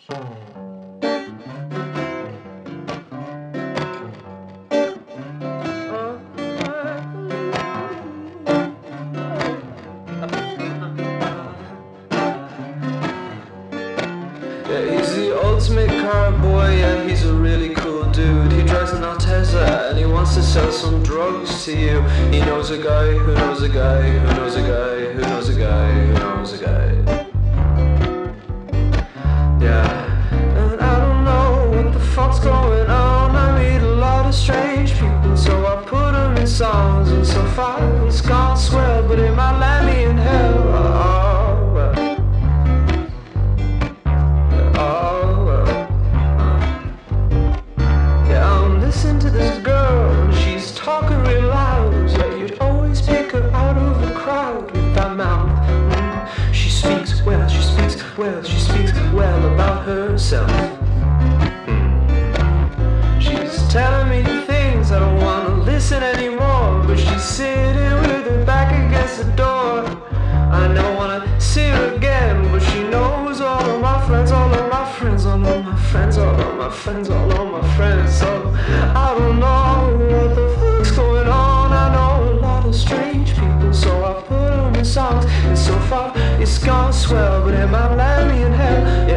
Yeah, he's the ultimate car boy, yeah, he's a really cool dude. He drives an Altezza and he wants to sell some drugs to you. He knows a guy who knows a guy who knows a guy who knows a guy who knows a guy. Yeah, and I don't know what the fuck's going on. I meet a lot of strange people, so I put them in songs. And so far it's gone swell, but it might land me in hell. Oh, well. Listen to this girl, she's talking real loud. Yeah, you'd always pick her out of the crowd with that mouth. She speaks well, she speaks well, she speaks well about herself. She's telling me things I don't want to listen anymore, but she's sitting with her back against the door. I don't want to see her again, but she knows all of my friends, all of my friends, all of my friends, all of my friends, all of my friends. So I don't know what the fuck's going on. I know a lot of strange people, so I put them in songs. And so far it's gone swell, but it might land me in hell.